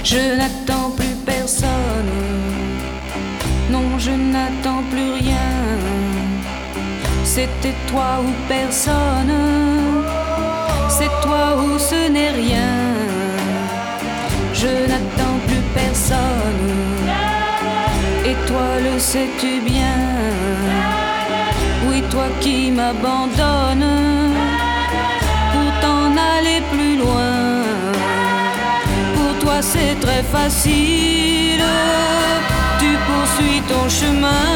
Je n'attends plus personne, non je n'attends plus rien. C'était toi ou personne, c'est toi ou ce n'est rien. Je n'attends plus personne, et toi le sais-tu bien. Oui, toi qui m'abandonnes pour t'en aller plus loin. Pour toi c'est très facile, tu poursuis ton chemin,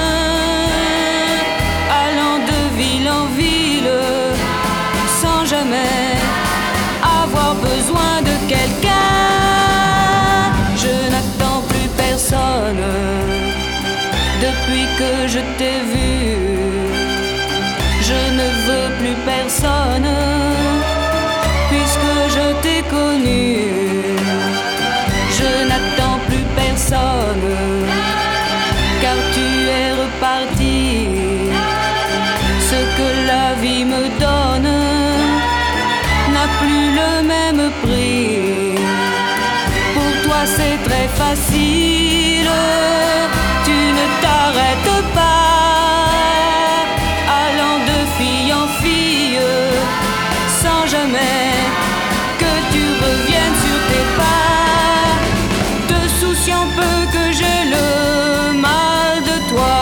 allant de ville en ville, sans jamais avoir besoin de quelqu'un. Je n'attends plus personne depuis que je t'ai vu. Je ne veux plus personne puisque je t'ai connu. Je n'attends plus personne car tu es reparti. Ce que la vie me donne n'a plus le même prix. Pour toi c'est très facile, tu ne t'arrêtes pas, allant de fille en fille, sans jamais que tu reviennes sur tes pas, te souciant peu que j'ai le mal de toi.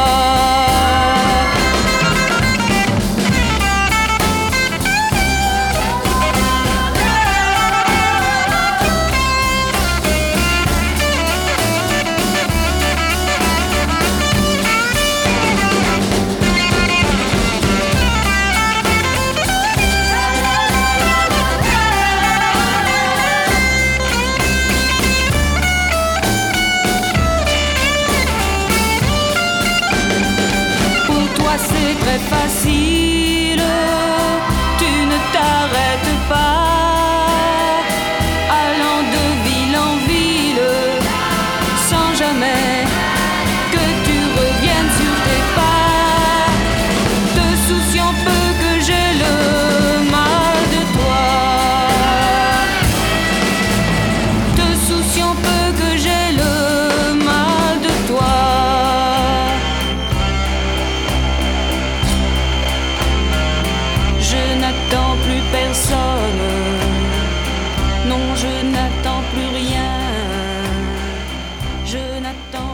C'est très facile, tu ne t'arrêtes pas, allant de ville en ville, sans jamais que tu reviennes sur tes pas, te souciant peu que j'ai le mal de toi, te souciant peu que j'ai le mal de toi. Je n'attends plus personne, non je n'attends plus rien. Je n'attends